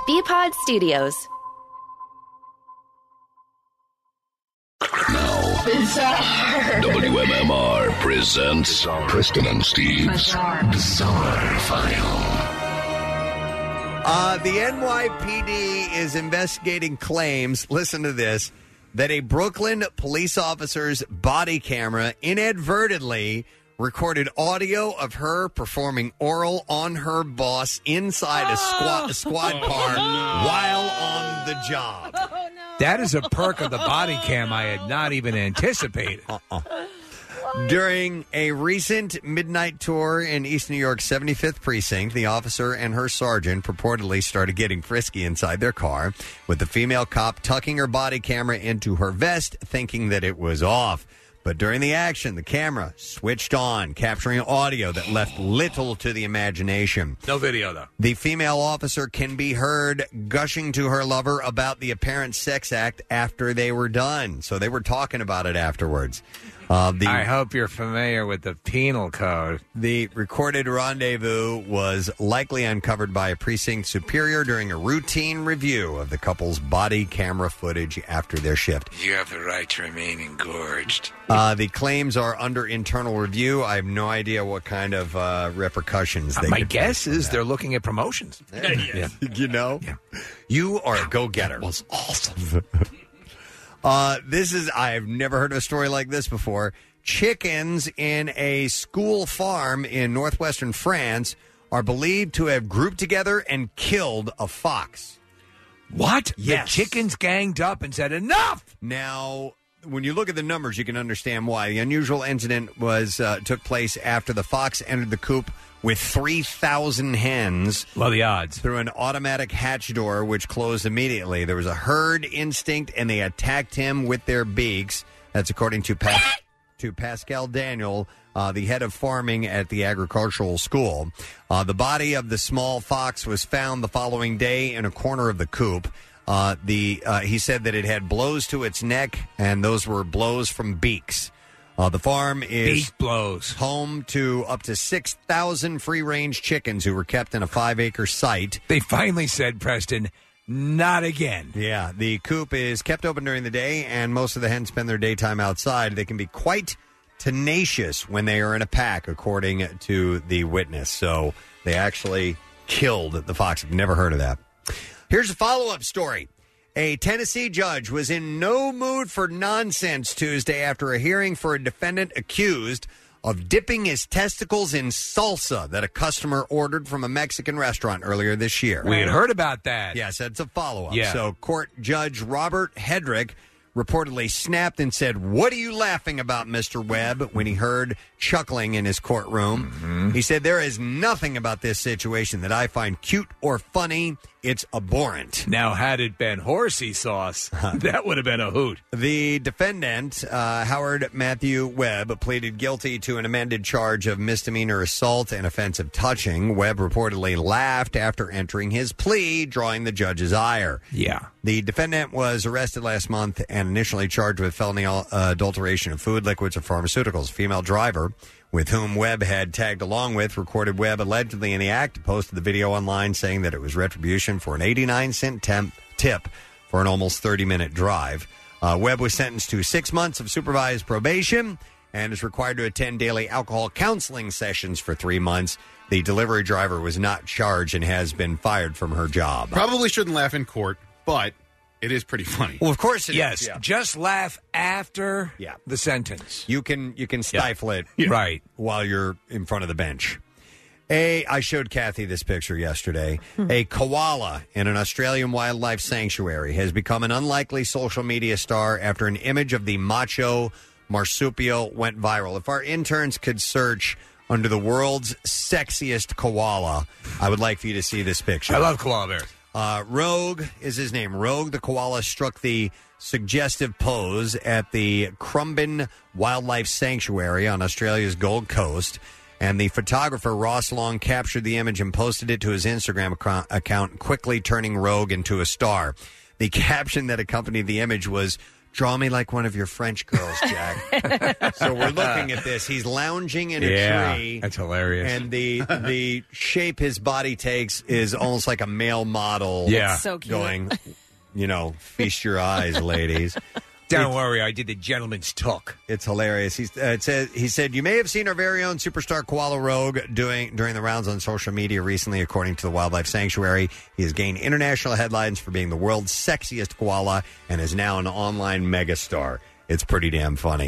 Bpod Studios. WMMR presents Preston and Steve's Bizarre File. The NYPD is investigating claims, listen to this, that a Brooklyn police officer's body camera inadvertently recorded audio of her performing oral on her boss inside a squad car while on the job. That is a perk of the body cam I had not even anticipated. During a recent midnight tour in East New York's 75th Precinct, the officer and her sergeant purportedly started getting frisky inside their car, with the female cop tucking her body camera into her vest, thinking that it was off. But during the action, the camera switched on, capturing audio that left little to the imagination. No video, though. The female officer can be heard gushing to her lover about the apparent sex act after they were done. So they were talking about it afterwards. I hope you're familiar with the penal code. The recorded rendezvous was likely uncovered by a precinct superior during a routine review of the couple's body camera footage after their shift. You have the right to remain engorged. The claims are under internal review. I have no idea what kind of repercussions they My could guess face is from they're looking at promotions. that. You know? Yeah. You are a go-getter. That was awesome. I've never heard of a story like this before. Chickens in a school farm in northwestern France are believed to have grouped together and killed a fox. What? Yes. The chickens ganged up and said, enough! Now, when you look at the numbers, you can understand why. The unusual incident was took place after the fox entered the coop with 3,000 hens. Well, the odds. Through an automatic hatch door, which closed immediately. There was a herd instinct, and they attacked him with their beaks. That's according to Pascal Daniel, the head of farming at the agricultural school. The body of the small fox was found the following day in a corner of the coop. He said that it had blows to its neck, and those were blows from beaks. The farm is Beak blows. home to up to 6,000 free-range chickens who were kept in a 5-acre site. They finally said, Preston, not again. Yeah, the coop is kept open during the day, and most of the hens spend their daytime outside. They can be quite tenacious when they are in a pack, according to the witness. So they actually killed the fox. I've never heard of that. Here's a follow-up story. A Tennessee judge was in no mood for nonsense Tuesday after a hearing for a defendant accused of dipping his testicles in salsa that a customer ordered from a Mexican restaurant earlier this year. We had heard about that. Yes, that's a follow-up. Yeah. So court judge Robert Hedrick reportedly snapped and said, "What are you laughing about, Mr. Webb?" when he heard chuckling in his courtroom. Mm-hmm. He said, "There is nothing about this situation that I find cute or funny. It's abhorrent." Now, had it been horsey sauce, that would have been a hoot. The defendant, Howard Matthew Webb, pleaded guilty to an amended charge of misdemeanor assault and offensive touching. Webb reportedly laughed after entering his plea, drawing the judge's ire. Yeah. The defendant was arrested last month and initially charged with felony adulteration of food, liquids, or pharmaceuticals. Female driver, with whom Webb had tagged along with, recorded Webb allegedly in the act, posted the video online saying that it was retribution for an 89-cent tip for an almost 30-minute drive. Webb was sentenced to 6 months of supervised probation and is required to attend daily alcohol counseling sessions for 3 months. The delivery driver was not charged and has been fired from her job. Probably shouldn't laugh in court, but it is pretty funny. Well, of course it is. Yes, Yeah. just laugh after Yeah. the sentence. You can stifle it Right. while you're in front of the bench. I showed Kathy this picture yesterday. A koala in an Australian wildlife sanctuary has become an unlikely social media star after an image of the macho marsupial went viral. If our interns could search under the world's sexiest koala, I would like for you to see this picture. I love koala bears. Rogue is his name. Rogue, the koala, struck the suggestive pose at the Currumbin Wildlife Sanctuary on Australia's Gold Coast. And the photographer, Ross Long, captured the image and posted it to his Instagram account, quickly turning Rogue into a star. The caption that accompanied the image was, Draw me like one of your French girls, Jack. So we're looking at this. He's lounging in a tree. That's hilarious. And the shape his body takes is almost like a male model. Yeah. So cute. Going, feast your eyes, ladies. Don't worry, I did the gentleman's tuck. It's hilarious. He said, you may have seen our very own superstar Koala Rogue during the rounds on social media recently, according to the Wildlife Sanctuary. He has gained international headlines for being the world's sexiest koala and is now an online megastar. It's pretty damn funny.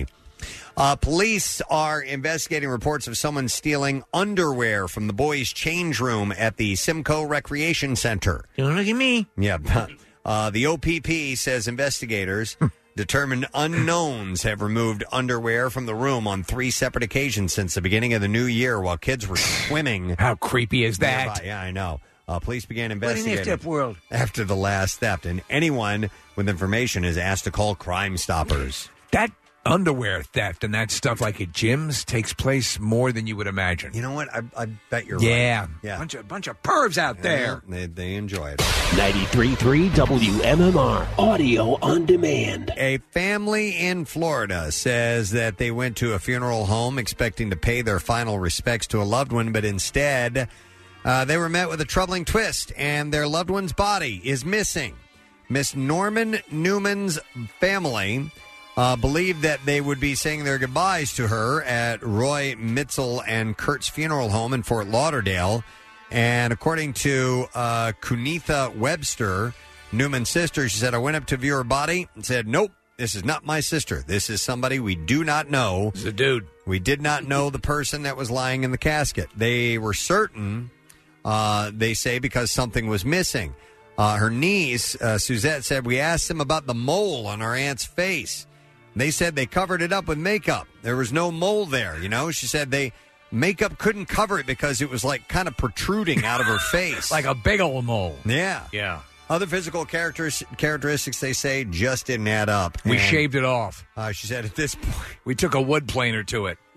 Police are investigating reports of someone stealing underwear from the boys' change room at the Simcoe Recreation Center. Don't look at me. Yeah. The OPP says investigators determined unknowns have removed underwear from the room on 3 separate occasions since the beginning of the new year while kids were swimming. How creepy is that? Nearby. Yeah, I know. Police began investigating world. after the last theft, and anyone with information is asked to call Crime Stoppers. That underwear theft and that stuff like at gyms takes place more than you would imagine. You know what? I bet you're right. Yeah. Bunch of pervs out there. They enjoy it. 93.3 WMMR, audio on demand. A family in Florida says that they went to a funeral home expecting to pay their final respects to a loved one, but instead they were met with a troubling twist, and their loved one's body is missing. Miss Norman Newman's family believed that they would be saying their goodbyes to her at Roy Mitzel and Kurt's funeral home in Fort Lauderdale. And according to Kunitha Webster, Newman's sister, she said, I went up to view her body and said, nope, this is not my sister. This is somebody we do not know. It's a dude. We did not know the person that was lying in the casket. They were certain, they say, because something was missing. Her niece, Suzette, said, we asked them about the mole on our aunt's face. They said they covered it up with makeup. There was no mole there, She said makeup couldn't cover it because it was like kind of protruding out of her face. Like a big old mole. Yeah. Yeah. Other physical characteristics, they say, just didn't add up. We shaved it off. She said at this point. We took a wood planer to it.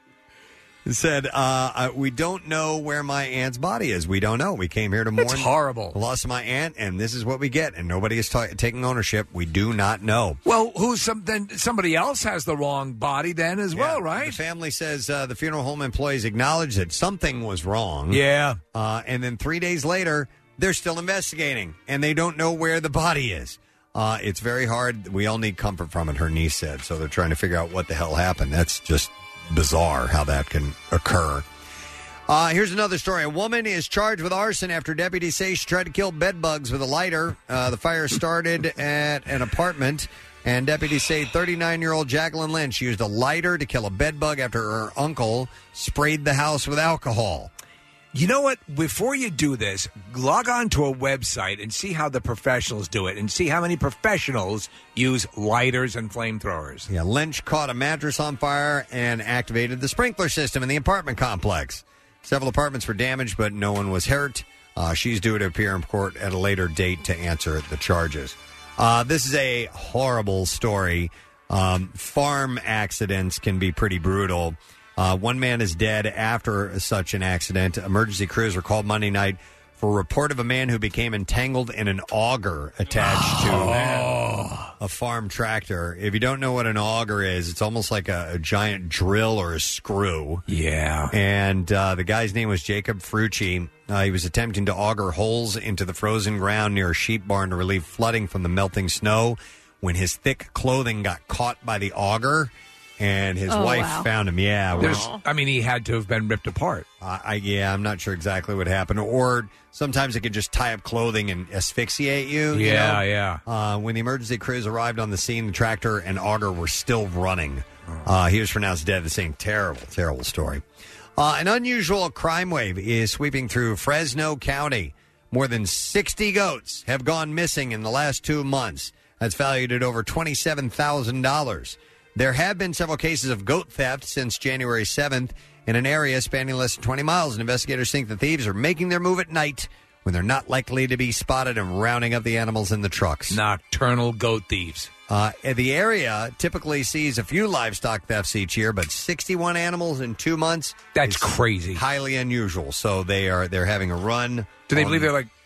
It said, we don't know where my aunt's body is. We don't know. We came here to mourn It's horrible. the loss of my aunt, and this is what we get. And nobody is taking ownership. We do not know. Well, somebody else has the wrong body then as well, right? The family says the funeral home employees acknowledged that something was wrong. Yeah. And then 3 days later, they're still investigating, and they don't know where the body is. It's very hard. We all need comfort from it, her niece said. So they're trying to figure out what the hell happened. That's just bizarre how that can occur. Here's another story. A woman is charged with arson after deputies say she tried to kill bed bugs with a lighter. The fire started at an apartment, and deputies say 39-year-old Jacqueline Lynch used a lighter to kill a bed bug after her uncle sprayed the house with alcohol. You know what? Before you do this, log on to a website and see how the professionals do it and see how many professionals use lighters and flamethrowers. Yeah, Lynch caught a mattress on fire and activated the sprinkler system in the apartment complex. Several apartments were damaged, but no one was hurt. She's due to appear in court at a later date to answer the charges. This is a horrible story. Farm accidents can be pretty brutal. One man is dead after such an accident. Emergency crews were called Monday night for a report of a man who became entangled in an auger attached to a farm tractor. If you don't know what an auger is, it's almost like a giant drill or a screw. Yeah. And the guy's name was Jacob Frucci. He was attempting to auger holes into the frozen ground near a sheep barn to relieve flooding from the melting snow when his thick clothing got caught by the auger. And his wife found him. Yeah. He had to have been ripped apart. I'm not sure exactly what happened. Or sometimes it could just tie up clothing and asphyxiate you. Yeah. When the emergency crews arrived on the scene, the tractor and auger were still running. He was pronounced dead at the scene. Terrible, terrible story. An unusual crime wave is sweeping through Fresno County. More than 60 goats have gone missing in the last 2 months. That's valued at over $27,000. There have been several cases of goat theft since January 7th in an area spanning less than 20 miles, and investigators think the thieves are making their move at night when they're not likely to be spotted and rounding up the animals in the trucks. Nocturnal goat thieves. The area typically sees a few livestock thefts each year, but 61 animals in 2 months. That's crazy. Highly unusual. So they're having a run. Do they believe they're like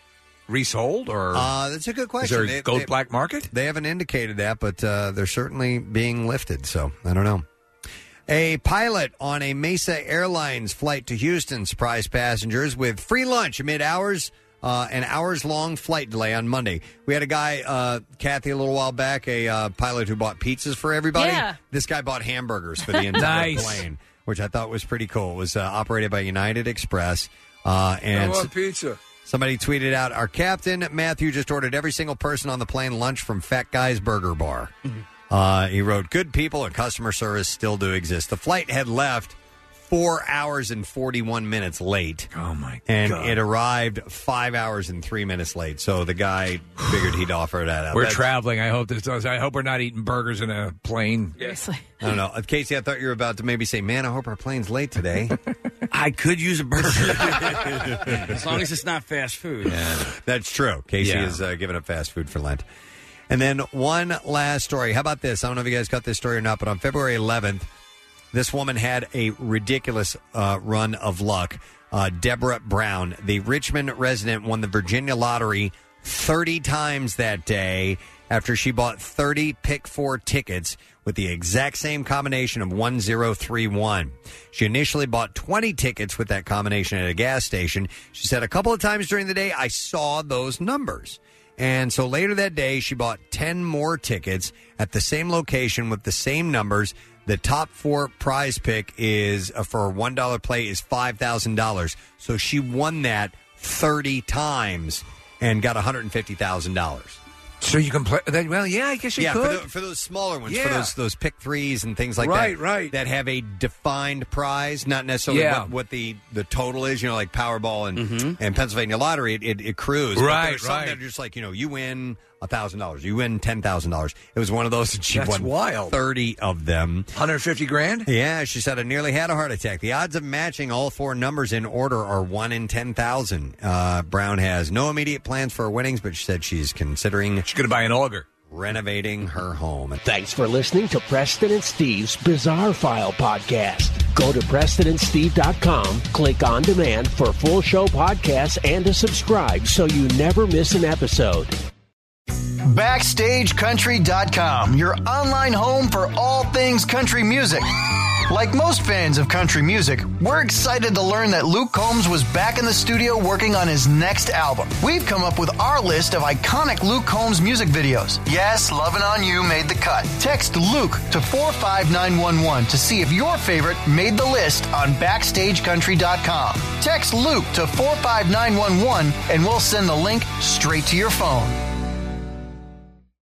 resold, or that's a good question. Is there a black market? They haven't indicated that, but they're certainly being lifted. So I don't know. A pilot on a Mesa Airlines flight to Houston surprised passengers with free lunch amid an hours-long flight delay on Monday. We had a guy, Kathy, a little while back, a pilot who bought pizzas for everybody. Yeah. This guy bought hamburgers for the entire plane, which I thought was pretty cool. It was operated by United Express. And I want pizza. Somebody tweeted out, our captain, Matthew, just ordered every single person on the plane lunch from Fat Guy's Burger Bar. He wrote, good people and customer service still do exist. The flight had left 4 hours and 41 minutes late. Oh, my and God. And it arrived 5 hours and 3 minutes late. So the guy figured he'd offer that out. We're traveling. I hope this does. I hope we're not eating burgers in a plane. Seriously. I don't know. Casey, I thought you were about to maybe say, man, I hope our plane's late today. I could use a burger. As long as it's not fast food. Yeah, that's true. Casey is giving up fast food for Lent. And then one last story. How about this? I don't know if you guys got this story or not, but on February 11th, this woman had a ridiculous run of luck. Deborah Brown, the Richmond resident, won the Virginia lottery 30 times that day after she bought 30 Pick 4 tickets with the exact same combination of 1031. She initially bought 20 tickets with that combination at a gas station. She said, a couple of times during the day, I saw those numbers. And so later that day, she bought 10 more tickets at the same location with the same numbers. The top 4 prize pick is for a $1 play is $5,000. So she won that 30 times and got $150,000. So you can play. Well, yeah, I guess you could. For those smaller ones, Yeah. for those pick threes and things like Right, that, right. that have a defined prize, not necessarily what the total is. You know, like Powerball and Pennsylvania Lottery, it accrues. But Right, there's some right. that are just like, you win $1,000, you win $10,000. It was one of those, and she That's won wild. 30 of them. $150,000? Yeah, she said, I nearly had a heart attack. The odds of matching all 4 numbers in order are 1 in 10,000. Brown has no immediate plans for her winnings, but she said she's considering She's going to buy an auger. Renovating her home. Thanks for listening to Preston and Steve's Bizarre File podcast. Go to PrestonandSteve.com, click on demand for full show podcasts and to subscribe so you never miss an episode. BackstageCountry.com, your online home for all things country music. Like most fans of country music, we're excited to learn that Luke Combs was back in the studio working on his next album. We've come up with our list of iconic Luke Combs music videos. Yes, Lovin' On You made the cut. Text Luke to 45911 to see if your favorite made the list on BackstageCountry.com. Text Luke to 45911 and we'll send the link straight to your phone.